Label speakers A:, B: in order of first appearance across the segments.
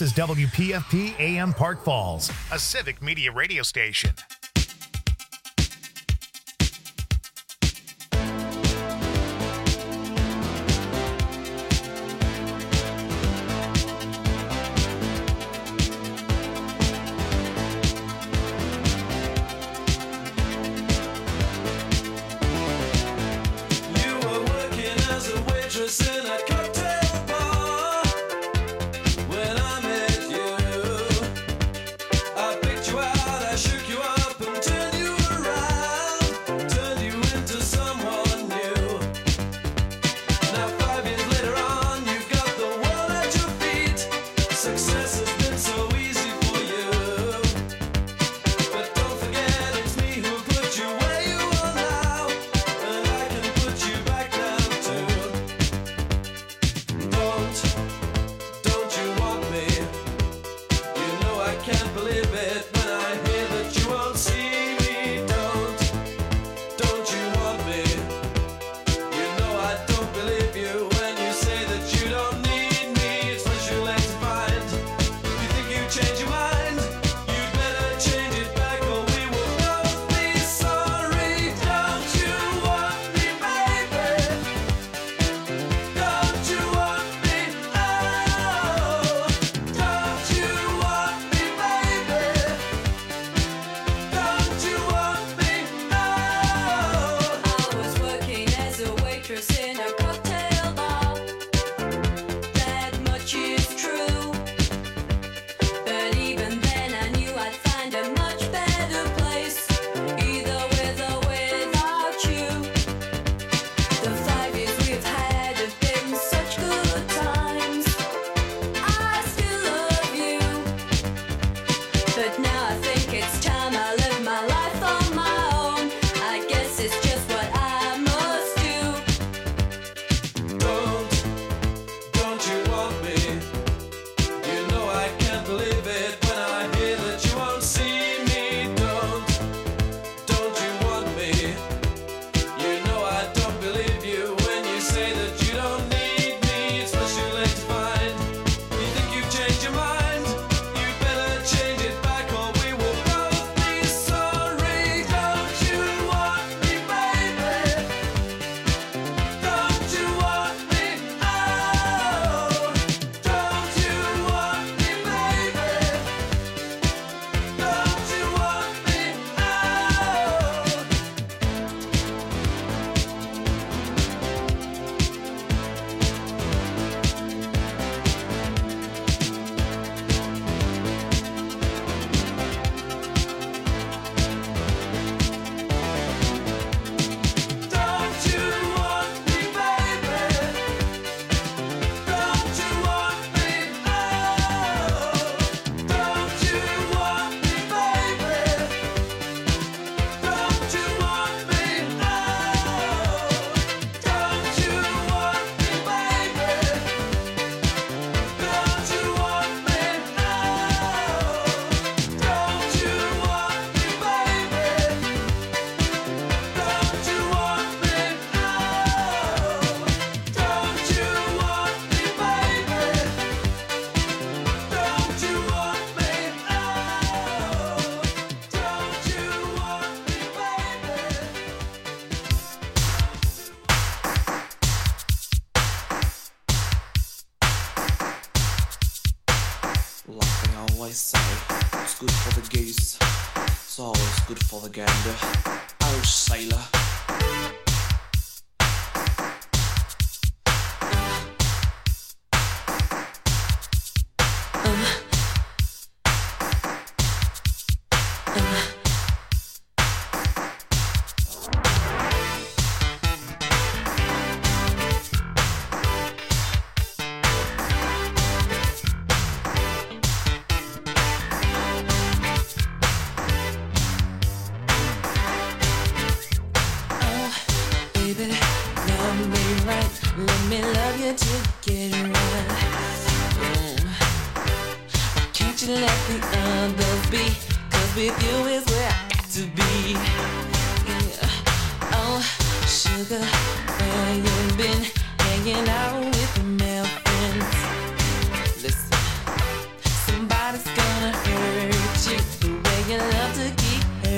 A: This is WPFP AM Park Falls, a civic media radio station.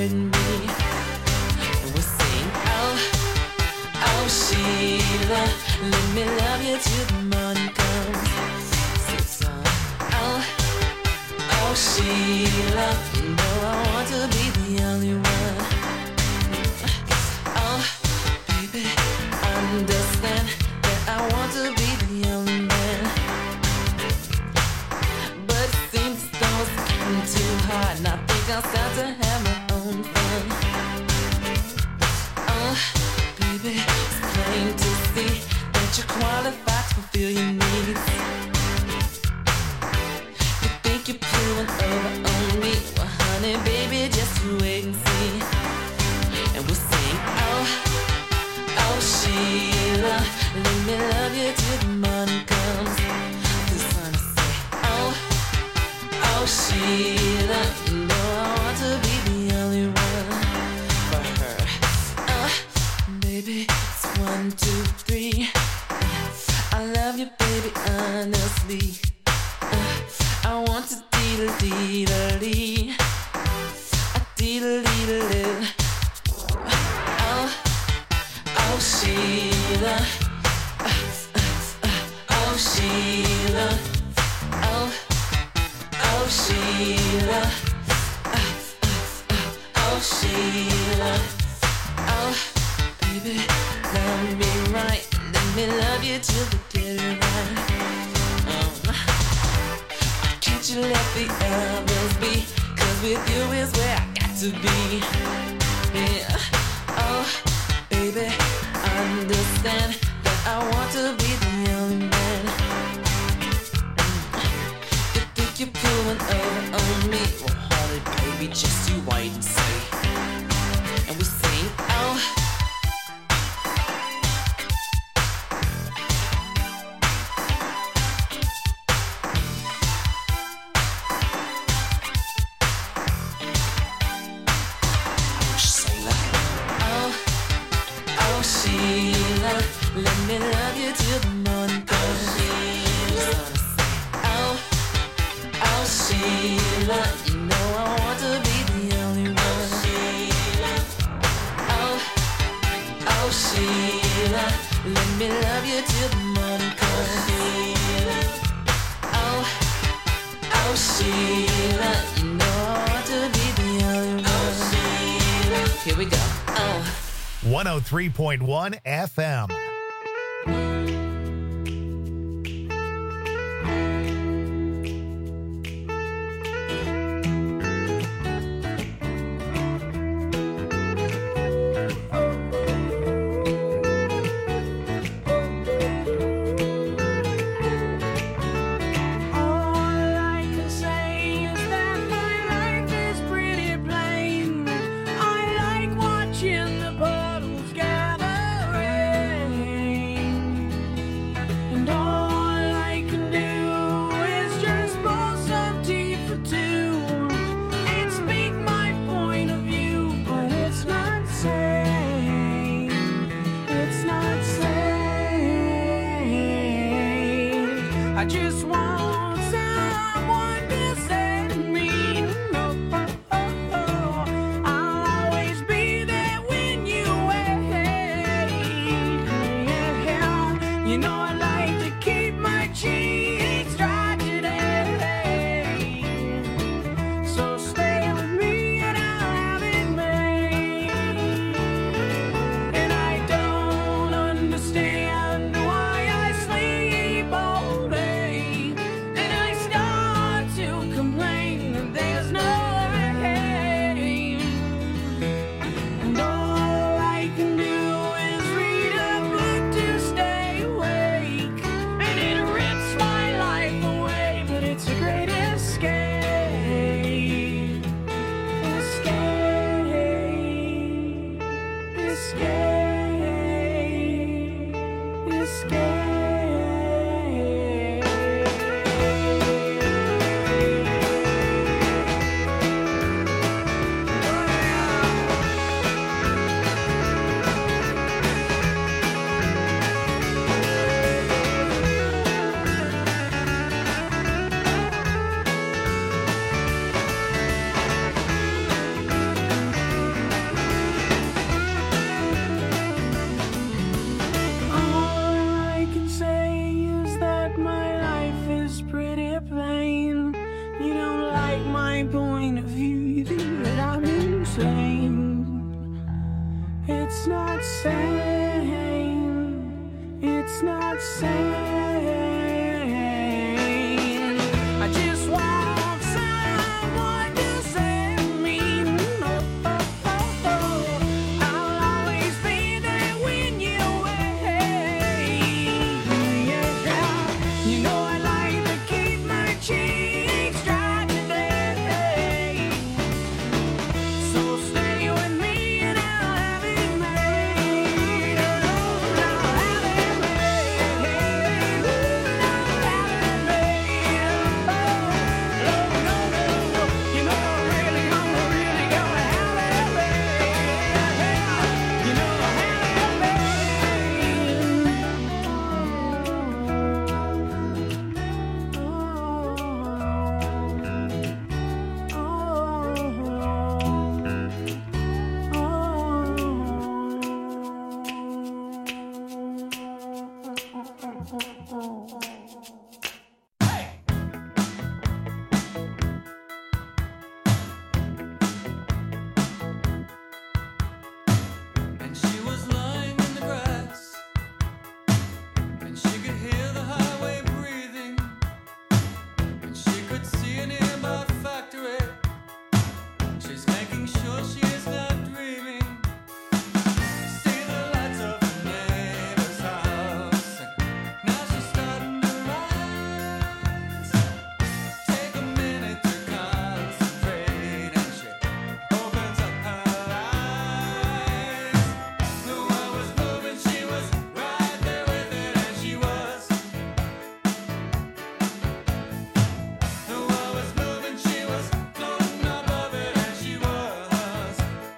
B: hurting me. And we sing, oh, oh Sheila, let me love you till the morning comes. Sing song, oh, oh Sheila, you know I want to be the only one. Oh, baby, understand that I want to be the only man. But it seems as though it's getting too hard, and I think I'll start to have my own fun. Oh, baby, it's plain to see that you're qualified to fulfill your needs. You think you're pulling over on me? Well, honey, baby, just wait and see. And we'll sing, oh, oh Sheila, let me love you till the morning comes. The sun will say, oh, oh Sheila, you know I want to be the only one for her. Baby, it's 1, 2, 3. I love you, baby, honestly. I want to dee-da-dee-da-dee, a dee-da-dee-da-dee. Oh, oh Sheila, oh Sheila, oh, oh Sheila, oh Sheila, oh baby, love me right, let me love you till the dead of night. Can't you let the others be? 'Cause with you is where I got to be. Yeah. Oh, baby, understand that I want to be the only man. You think you're pulling over on me? Well, honey, baby, just you wait and see. And we sing, oh, Sheila, let me love you till the morning comes. Oh, oh Sheila, you know I want to be the only one. Oh, oh Sheila, let me love you till the morning comes. Oh, oh Sheila, you know I want to be the only one. Here we go. Oh.
A: 103.1 FM.
C: In the puddles gathering. same. It's not sane. It's not sane. I just want someone to save me. I'll always be there when you're away. Yeah. You know I like to keep my cheeks dry today. So stay with me and I'll have it made. I'll have it made. I'll have it made. Oh, no, no, no. You know I really gonna have it made. You know I have
D: And she was lying in the grass, and she could hear the highway breathing, and she could see a nearby factory. She's making sure she is not dreaming. See the lights of her neighbor's house, and now she's starting to rise. Take a minute to concentrate, and she opens up her eyes. The world was moving, she was right there with it, and she was. The world was moving, she was floating above it, and she was.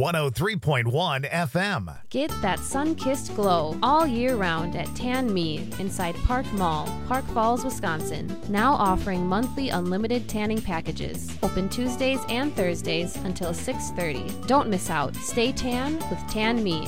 A: 103.1 FM.
E: Get that sun-kissed glow all year round at Tan Me inside Park Mall, Park Falls, Wisconsin. Now offering monthly unlimited tanning packages. Open Tuesdays and Thursdays until 6:30. Don't miss out. Stay tan with Tan Me.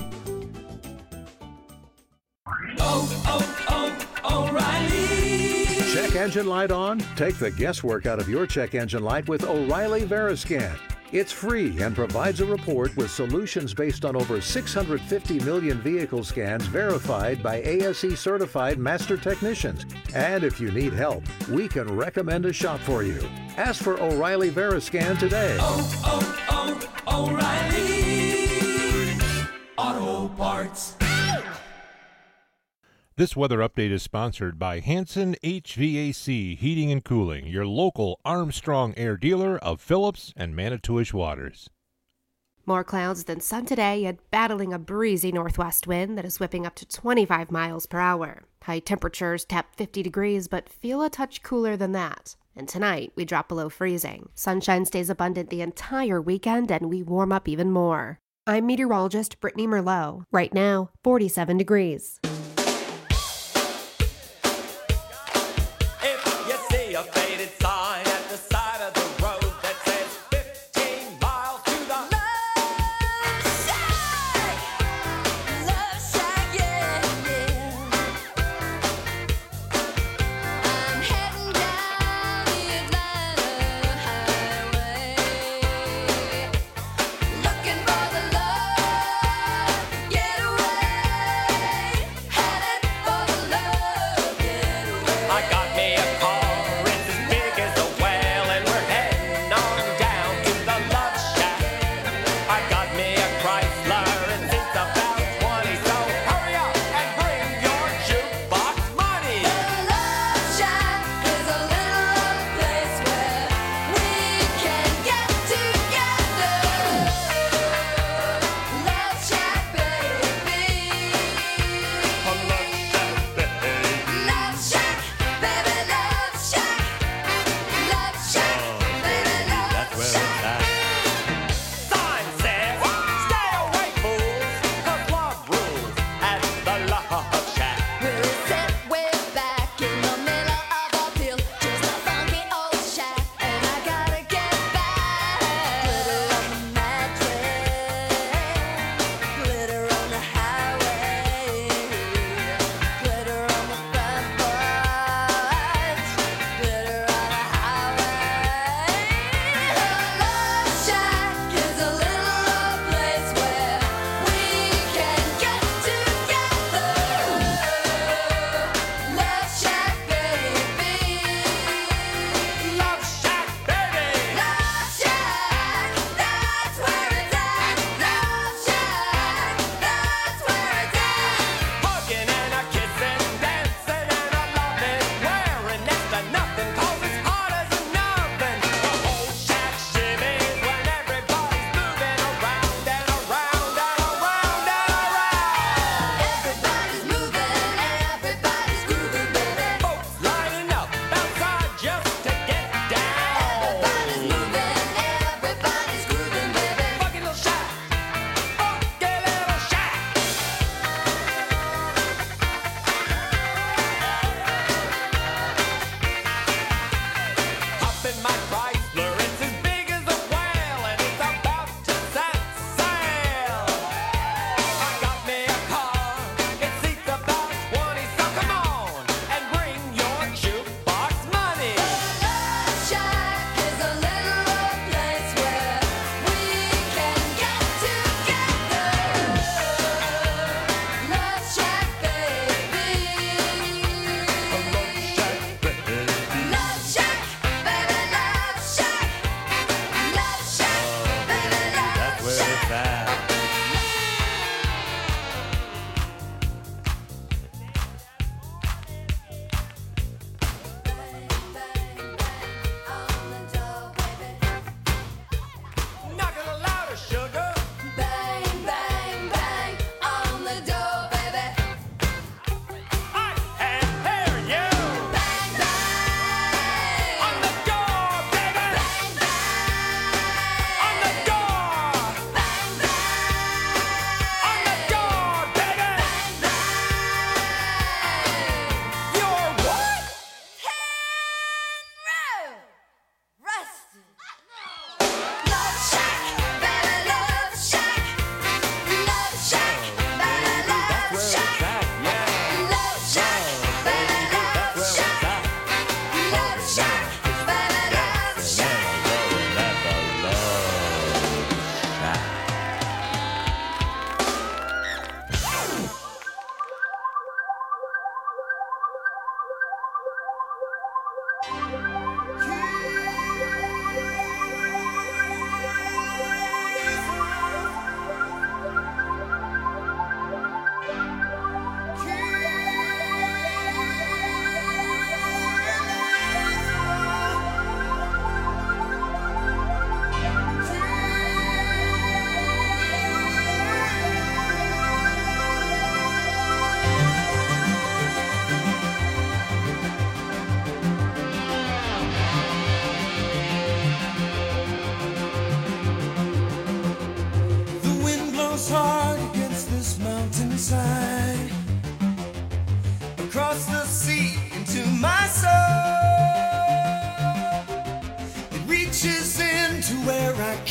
C: O'Reilly.
F: Check engine light on? Take the guesswork out of your check engine light with O'Reilly Veriscan. It's free and provides a report with solutions based on over 650 million vehicle scans verified by ASE certified master technicians. And if you need help, we can recommend a shop for you. Ask for O'Reilly Veriscan today.
C: O'Reilly Auto Parts.
G: This weather update is sponsored by Hanson HVAC Heating and Cooling, your local Armstrong Air dealer of Phillips and Manitowish waters.
H: More clouds than sun today and battling a breezy northwest wind that is whipping up to 25 miles per hour. High temperatures tap 50 degrees but feel a touch cooler than that. And tonight, we drop below freezing. Sunshine stays abundant the entire weekend and we warm up even more. I'm meteorologist Brittany Merlot. Right now, 47 degrees.
I: If you see a faded sign at the side of the road that says 15 miles to the
B: Love Shack, yeah, yeah. I'm heading down the Atlanta highway, looking for the love getaway.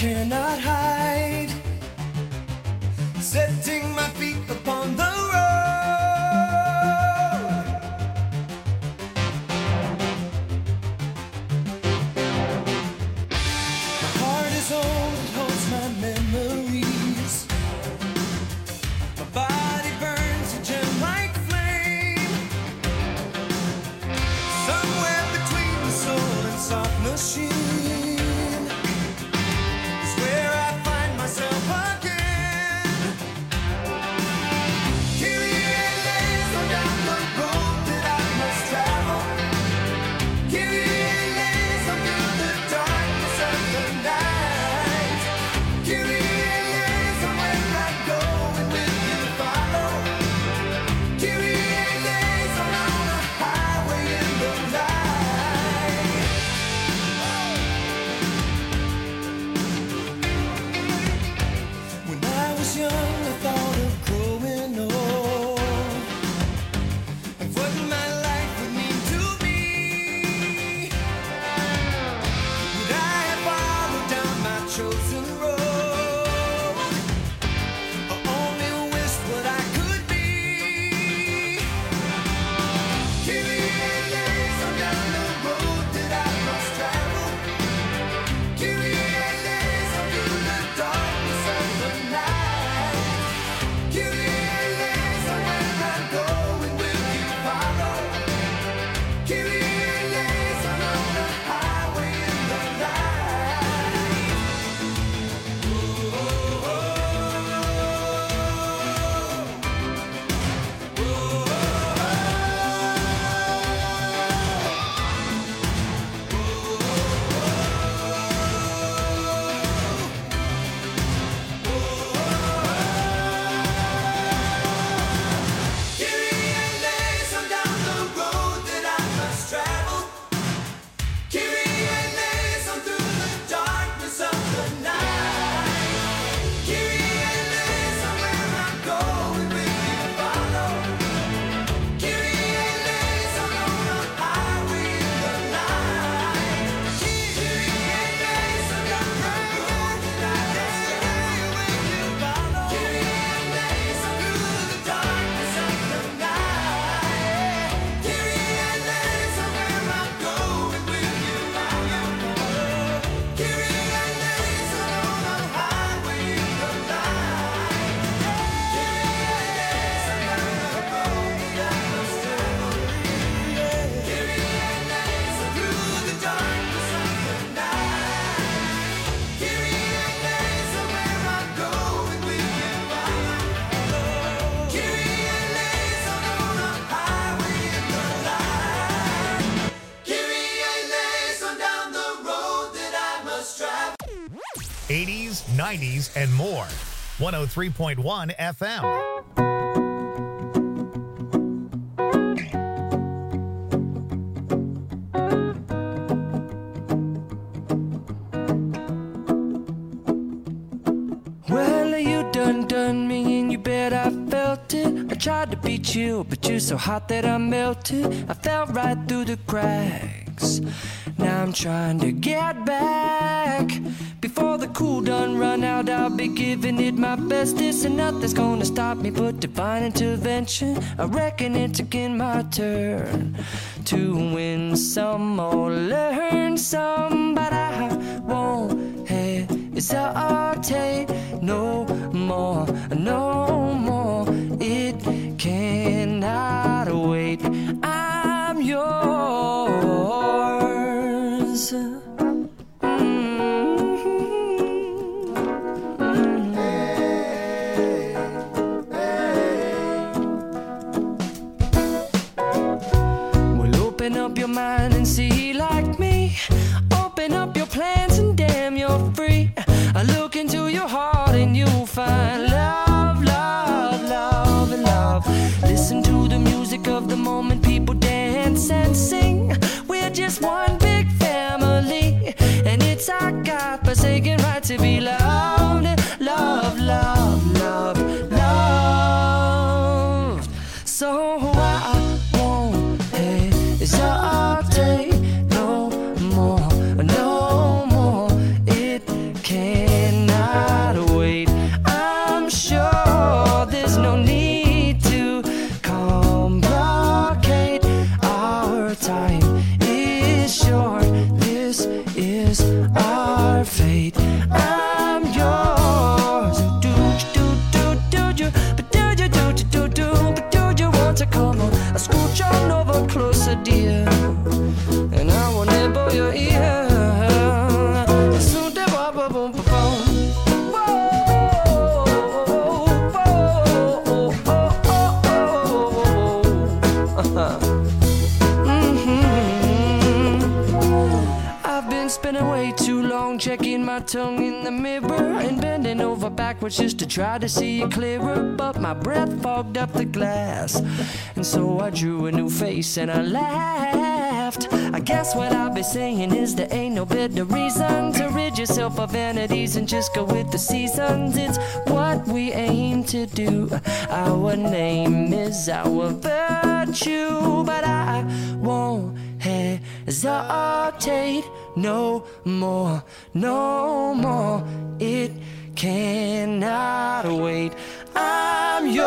C: cannot hide. Setting my feet upon the road. My heart is old, it holds my memories. My body burns a gem like flame. Somewhere between the soul and soft machine is where I find myself again. Kyrie eleison down the road that I must travel. Kyrie eleison through the darkness of the night. Kyrie eleison where I go and will you follow? Kyrie eleison on a highway in the night. When I was young, I thought of growing old and what my life would mean to me. Would I have followed down my chosen road, or only wished what I could be? Kyrie eleison down the road that I must travel. Kyrie eleison through the darkness of the night. Kyrie eleison where I go and will you follow? Kyrie eleison on the highway in the night.
A: 80s, 90s, and more. 103.1 FM.
C: Well, you done me and you bet I felt it. I tried to beat you, but you're so hot that I melted. I fell right through the cracks. Now I'm trying to get back. Before the cool done run out, I'll be giving it my bestest, and nothing's gonna stop me but divine intervention. I reckon it's again my turn to win some or learn some, but I won't hesitate no more, no more. It cannot wait. I'm yours. Well, open up your mind and see like me. Open up your plans and damn, you're free. I look into your heart and you'll find love, love, love, and love. Listen to the music of the moment, people dance and sing. We're just one big family, and it's our God-forsaken right to be loved, love, love, love, loved. So I won't hesitate no more, no more. It can't
J: checking my tongue in the mirror and bending over backwards just to try to see it clearer. But my breath fogged up the glass, and so I drew a new face and I laughed. I guess what I'll be saying is there ain't no better reason to rid yourself of vanities and just go with the seasons. It's what we aim to do. Our name is our virtue, but I won't hesitate no more, no more. It cannot wait. I'm yours.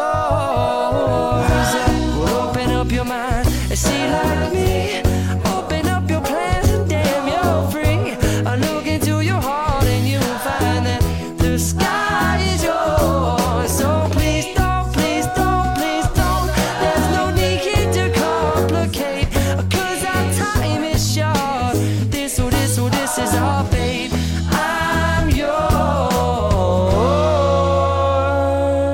J: Well, open up your mind and see like me. Open up your plans and damn, you're free. I look into your heart and you'll find that the sky is yours. So please don't, please don't, please don't. There's no need here to complicate, 'cause our time is short. This is our fate. I'm yours.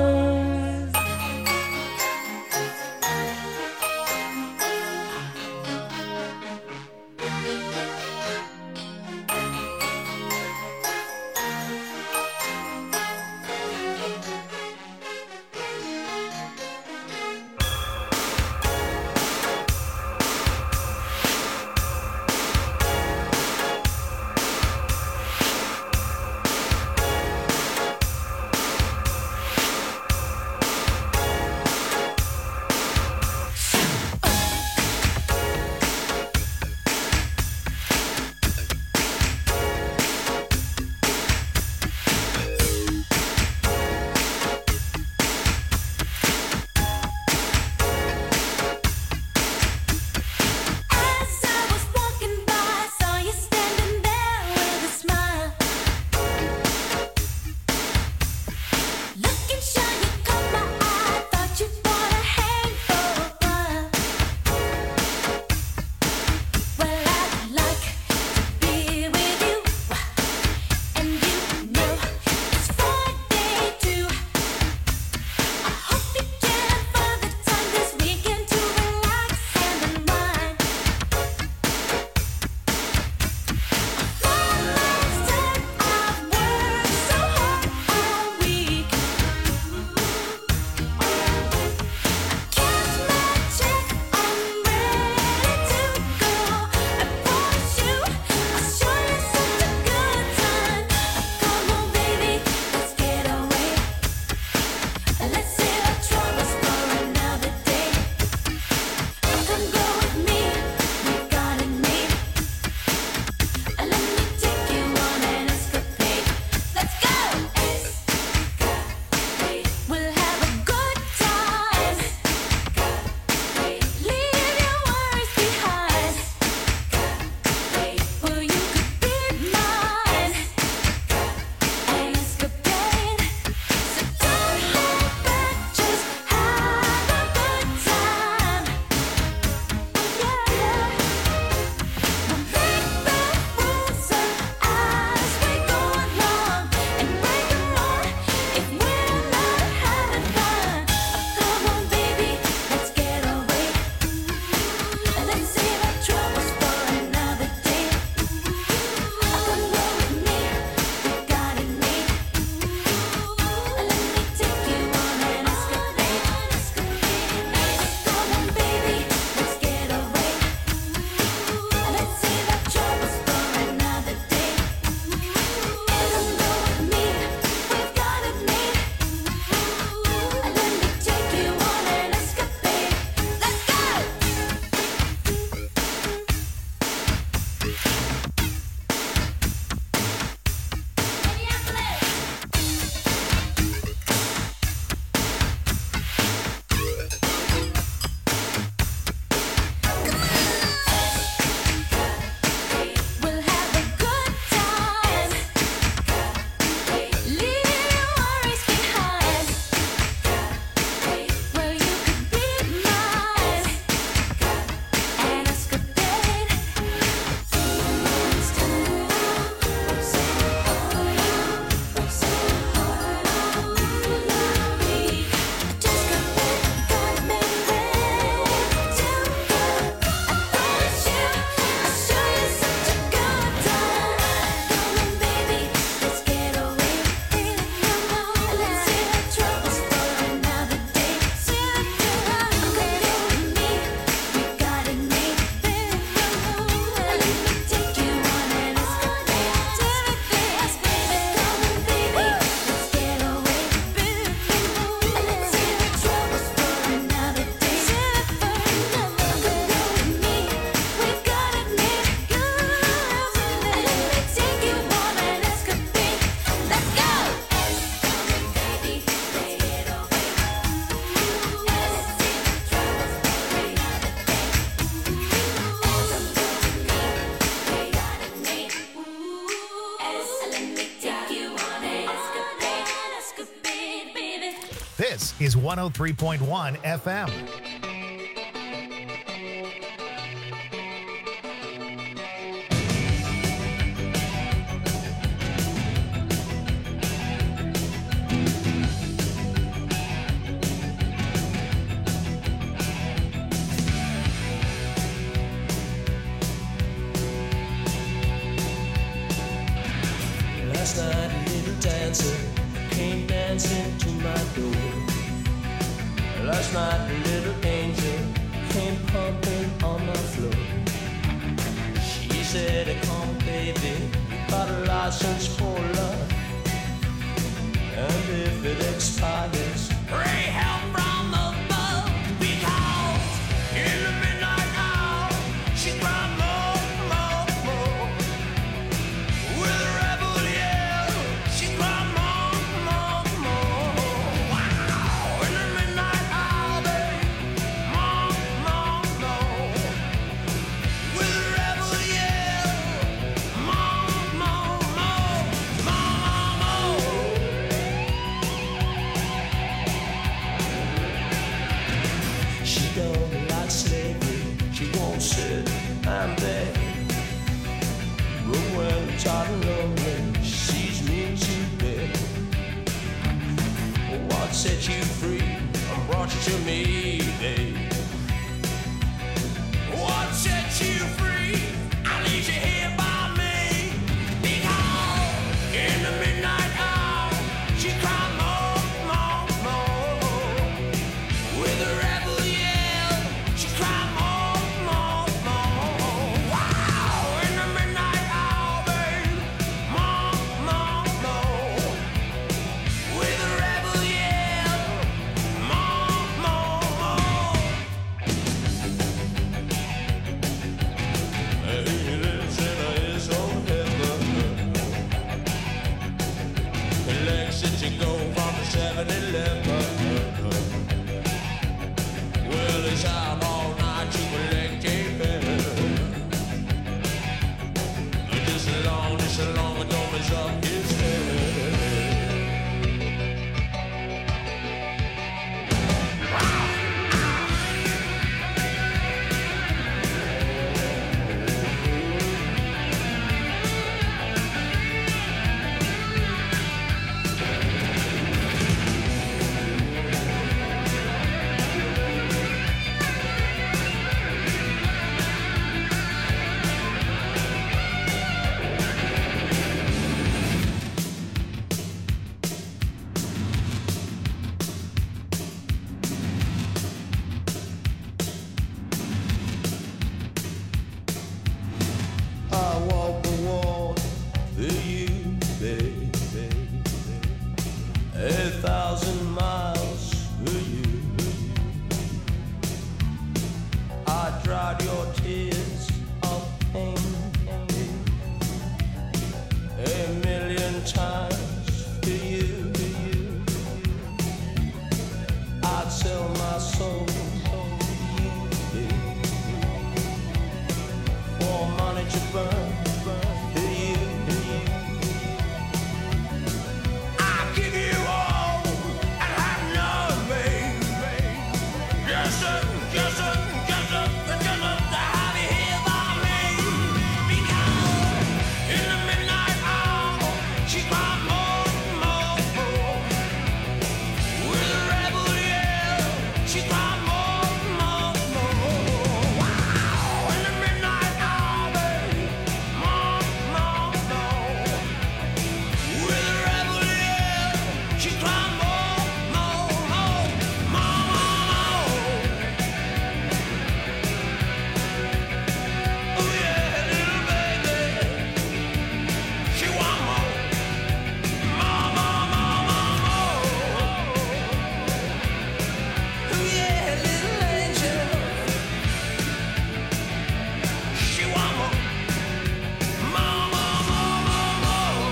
A: This is 103.1 FM.
K: Last night a little dancer came dancing to my door. Last night a little angel came pumping on my floor. She said, come baby, got a license for love, and if it expires, pray help from above. Because in the midnight hour she cried more, more, more. With a rebel yell, she cried more, more, more. Wow! In the midnight hour, babe, more, more, more. With a rebel yell, more, more, more, more, more. She don't like slavery, she won't sit and beg. But when I'm tired and lonely, she sees me to bed. What set you free and brought you to me, babe? What set you free and leaves you here by me? Because in the midnight hour, she cried more, more, more. With a rebel yell, she cried more, more, more. Wow! In the midnight hour, babe, more, more, more. With a rebel yell, more, more, more. He lives in his own heaven. He likes it to go from the 7-Eleven. Well, he's out all night to collect a bill. Just as long as the dome is up his head. I walk the walk for you, baby. 1,000 miles for you. I dried your tears of pain 1,000,000 times for you. I'd sell my soul for money to burn. I give you all and have none, babe. Just to have you here by me. Because in the midnight hour, she cried more, more, more. With a rebel yell, she cried more, more, more. Wow! In the midnight hour, babe, more, more, more. With a rebel yell, she cried more, more, more, more, more. Oh yeah, little baby, she want more, more, more, more, more, more. Oh yeah, little angel, she want more, more, more, more, more,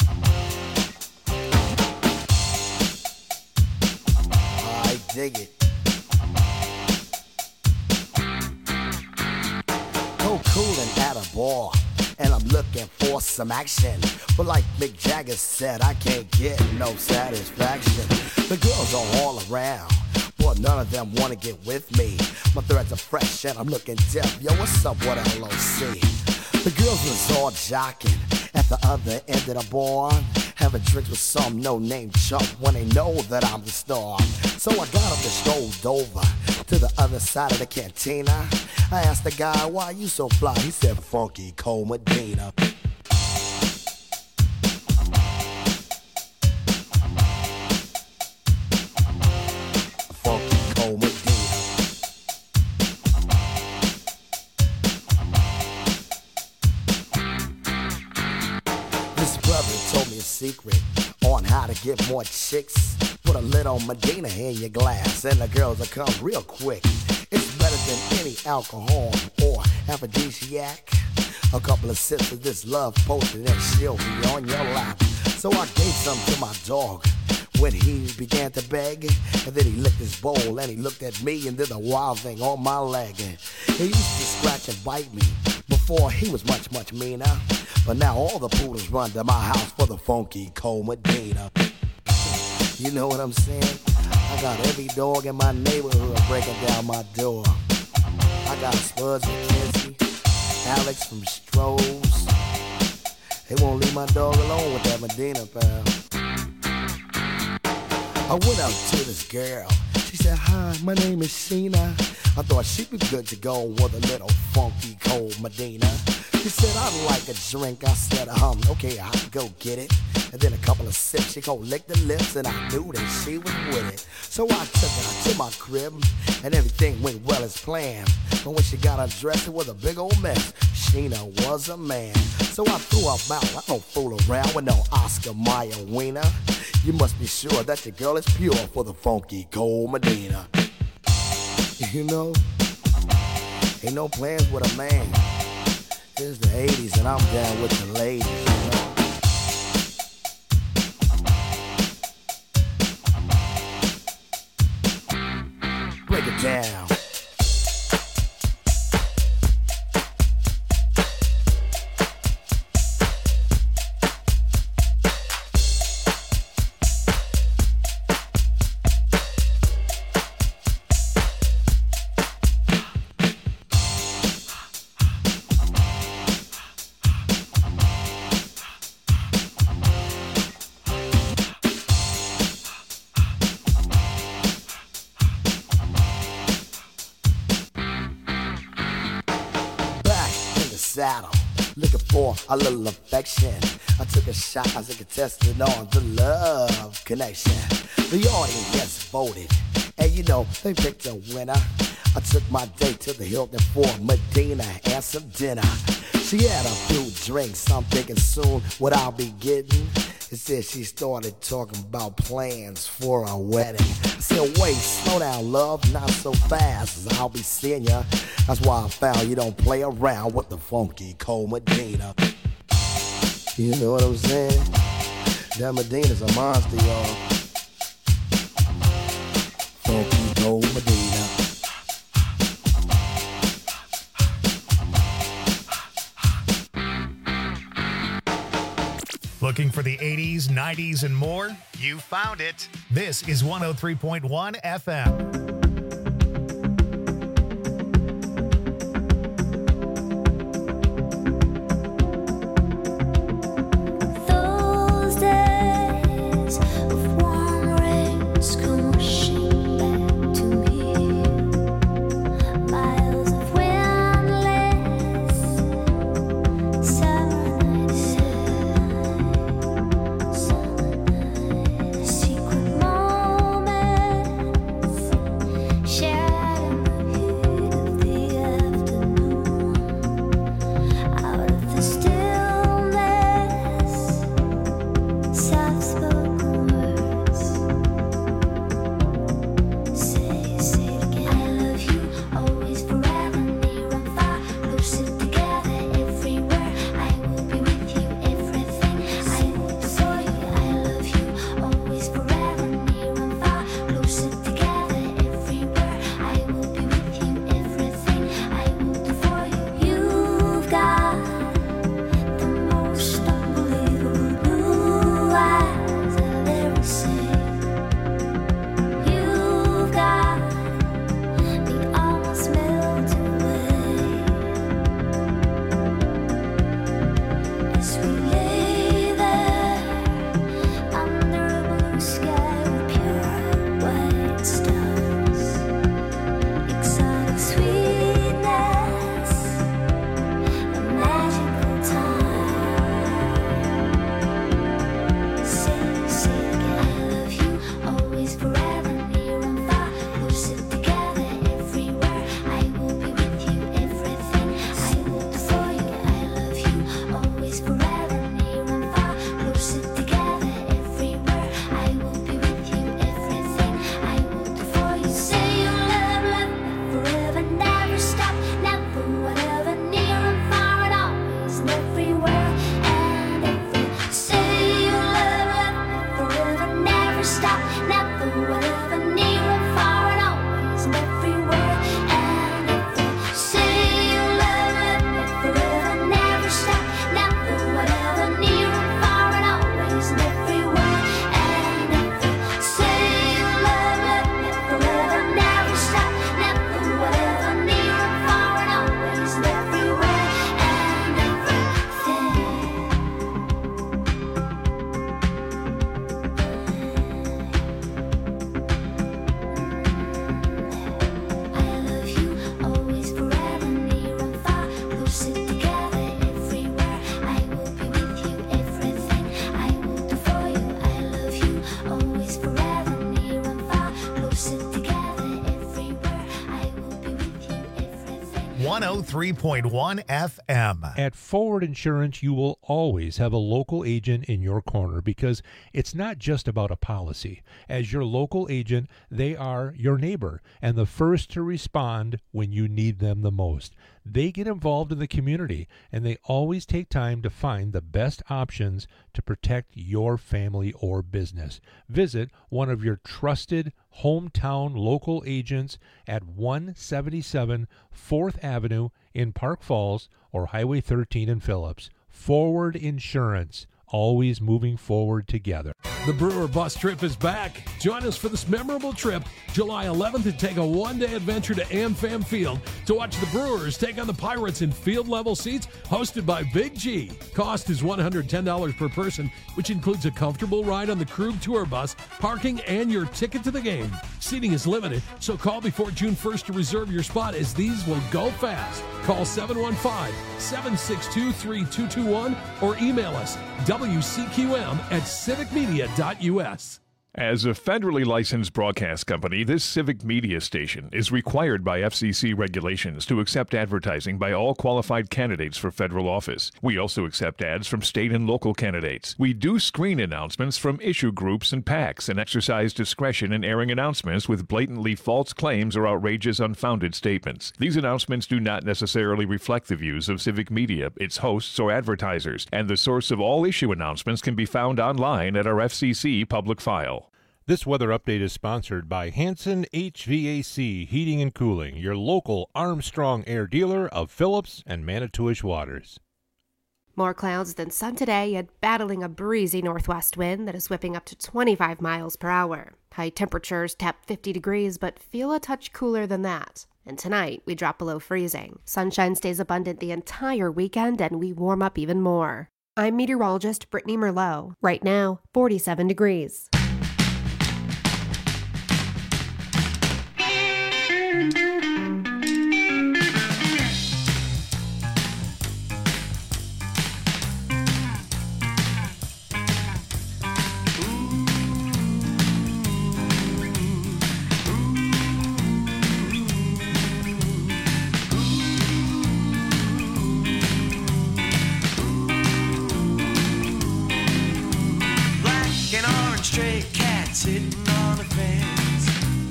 L: I dig it. bar and I'm looking for some action. But like Mick Jagger said, I can't get no satisfaction. The girls are all around, but none of them wanna get with me. My threads are fresh and I'm looking deaf. Yo, what's up with LOC? The girls was all jocking at the other end of the bar, having drinks with some no-name chump when they know that I'm the star. So I got up and strolled over to the other side of the cantina. I asked the guy, why you so fly? He said, Funky Cole Medina. Funky Cole Medina. This brother told me a secret on how to get more chicks. Put a little Medina in your glass and the girls will come real quick. It's better than any alcohol or aphrodisiac. A couple of sips of this love potion and she'll be on your lap. So I gave some to my dog when he began to beg. And then he licked his bowl and he looked at me and did a wild thing on my leg. He used to scratch and bite me before he was much, much meaner. But now all the poodles run to my house for the Funky Cole Medina. You know what I'm saying? I got every dog in my neighborhood breaking down my door. I got Spuds from Kinsey, Alex from Strohs. They won't leave my dog alone with that Medina, pal. I went up to this girl. She said, hi, my name is Sheena. I thought she'd be good to go with a little Funky Cole Medina. She said, I'd like a drink. I said, okay, I'll go get it. And then a couple of sips, she gon' lick the lips, and I knew that she was with it. So I took her to my crib, and everything went well as planned. But when she got undressed, it was a big old mess. Sheena was a man. So I threw her out. I don't fool around with no Oscar Mayer wiener. You must be sure that your girl is pure for the Funky Cole Medina. You know, ain't no plans with a man. It's the 80s and I'm down with the ladies, you know. Break it down. Saddle, looking for a little affection. I took a shot as a contestant on the love connection. The audience just voted, and you know they picked a winner. I took my date to the Hilton for Medina and some dinner. She had a few drinks, I'm thinking soon what I'll be getting. Instead she started talking about plans for a wedding. I said, wait, slow down, love, not so fast, I'll be seeing ya. That's why I found you don't play around with the Funky Cole Medina. You know what I'm saying? That Medina's a monster, y'all. Funky Cole Medina.
A: Looking for the 80s, 90s, and more? You found it. This is 103.1 FM. 103.1 FM.
G: At Forward Insurance, you will always have a local agent in your corner because it's not just about a policy. As your local agent, they are your neighbor and the first to respond when you need them the most. They get involved in the community, and they always take time to find the best options to protect your family or business. Visit one of your trusted hometown local agents at 177 4th Avenue in Park Falls or Highway 13 in Phillips. Forward Insurance, always moving forward together.
M: The Brewer Bus Trip is back. Join us for this memorable trip, July 11th, and take a one-day adventure to AmFam Field to watch the Brewers take on the Pirates in field-level seats hosted by Big G. Cost is $110 per person, which includes a comfortable ride on the Krug Tour Bus, parking, and your ticket to the game. Seating is limited, so call before June 1st to reserve your spot, as these will go fast. Call 715-762-3221 or email us wcqm@civicmedia.us.
N: As a federally licensed broadcast company, this Civic Media station is required by FCC regulations to accept advertising by all qualified candidates for federal office. We also accept ads from state and local candidates. We do screen announcements from issue groups and PACs and exercise discretion in airing announcements with blatantly false claims or outrageous unfounded statements. These announcements do not necessarily reflect the views of Civic Media, its hosts, or advertisers, and the source of all issue announcements can be found online at our FCC public file.
G: This weather update is sponsored by Hanson HVAC Heating and Cooling, your local Armstrong Air dealer of Phillips and Manitowish Waters.
H: More clouds than sun today, yet battling a breezy northwest wind that is whipping up to 25 miles per hour. High temperatures tap 50 degrees, but feel a touch cooler than that. And tonight, we drop below freezing. Sunshine stays abundant the entire weekend, and we warm up even more. I'm meteorologist Brittany Merlot. Right now, 47 degrees.
C: Stray cat sitting on a fence.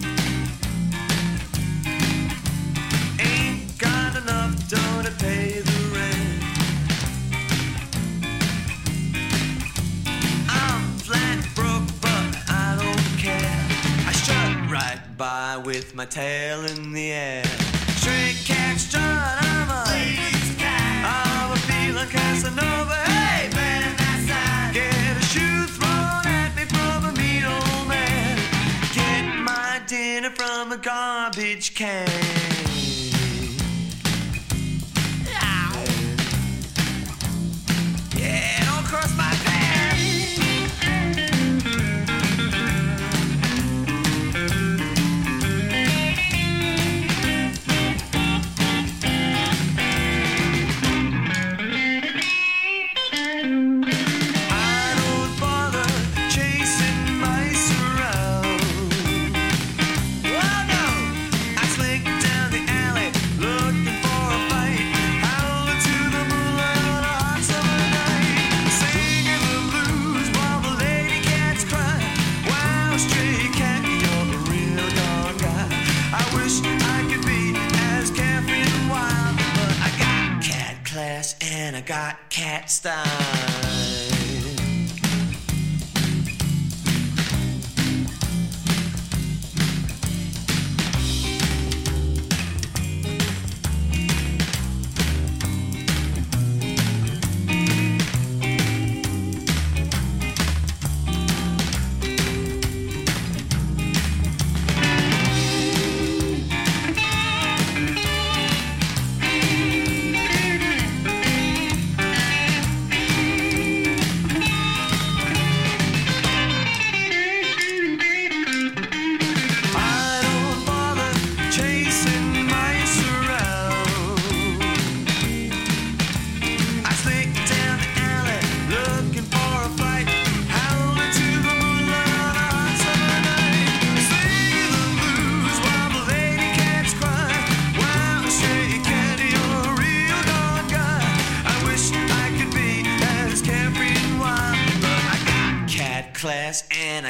C: Ain't got enough dough to pay the rent. I'm flat broke, but I don't care. I strut right by with my tail in the air. Stray cat strut, I'm a feeling Casanova. Hey man, that's that. Get a shoe thrown at me from a mean old man. Get my dinner from a garbage can. Yeah, don't cross my and I got cat style.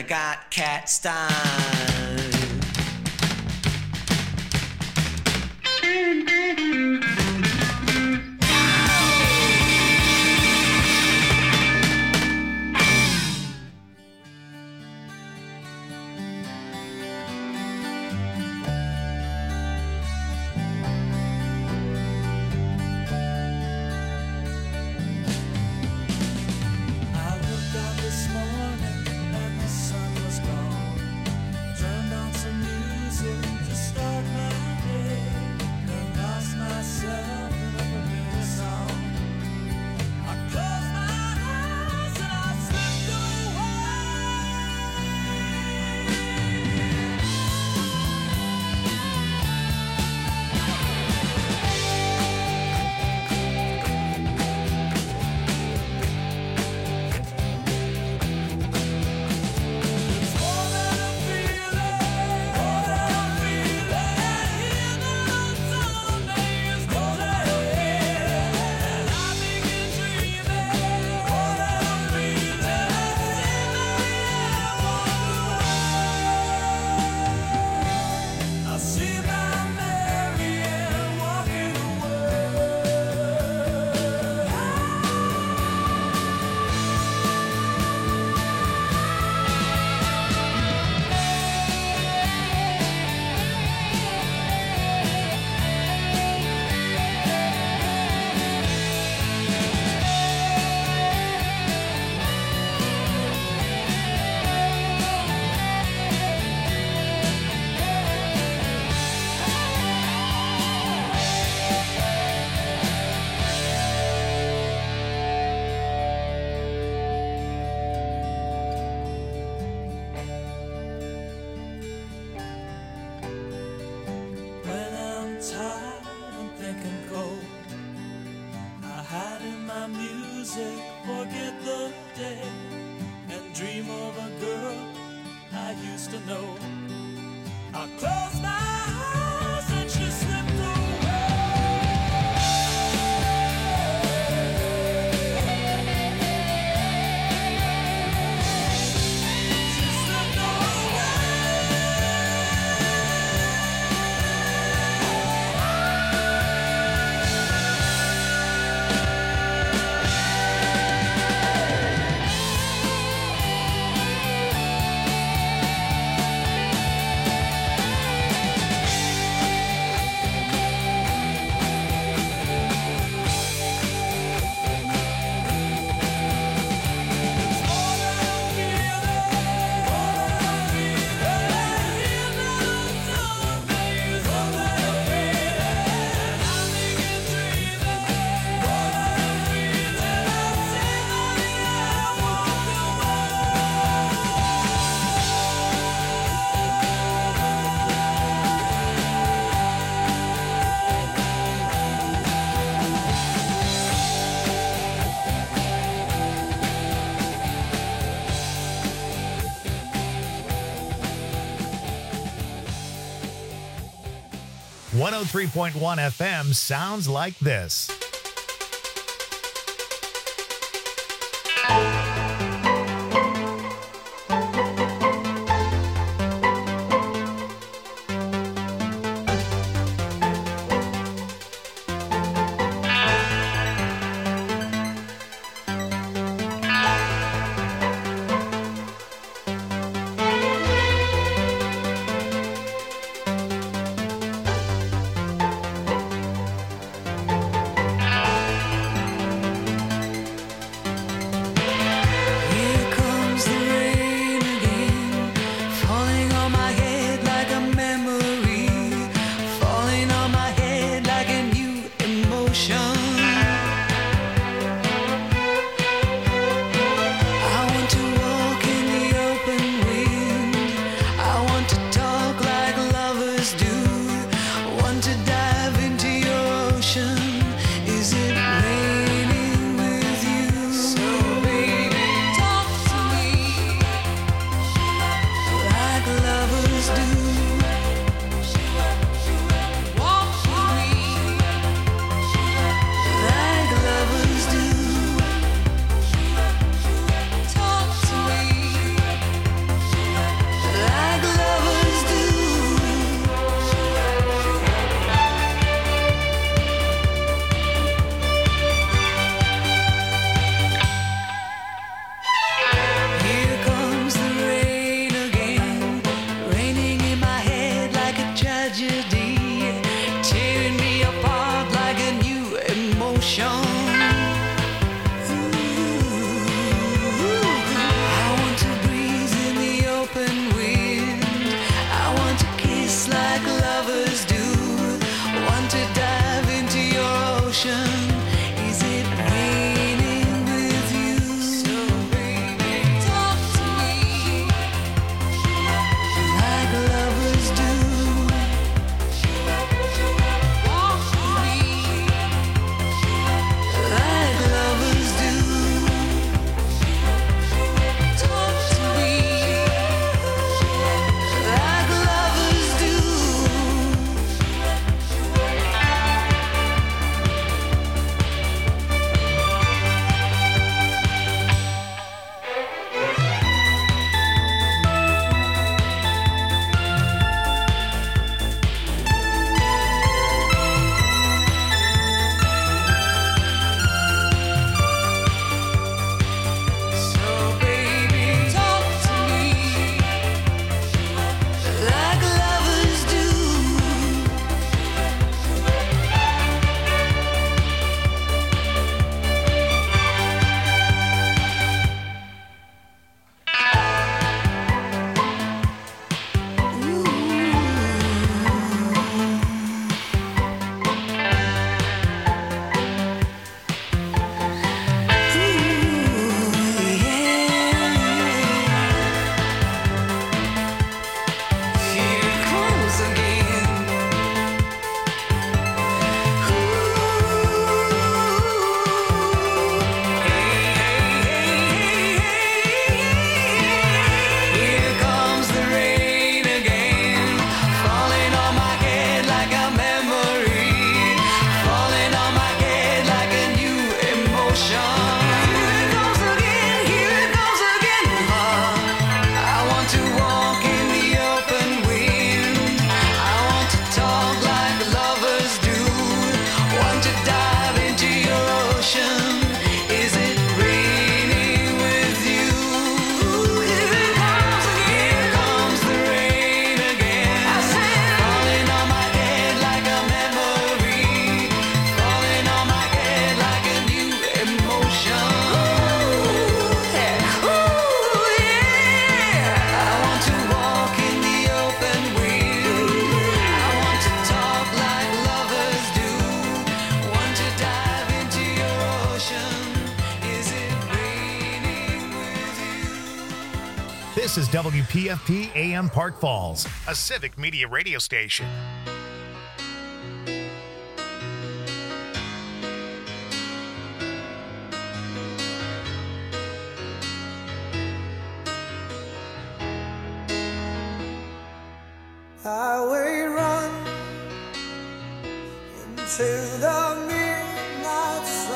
O: got cat style.
C: I looked out this morning and the sun was gone. Turned on some music to start my day. And lost myself in a familiar song. I closed my eyes and I slipped I see my Marianne walking When I'm tired and thinking cold, I hide in my music, forget the day, and dream of a girl I used to know. I close my eyes and she slipped
A: One 103.1 FM sounds like this. This is WPFP AM Park Falls, a civic media radio station.
C: Highway run into the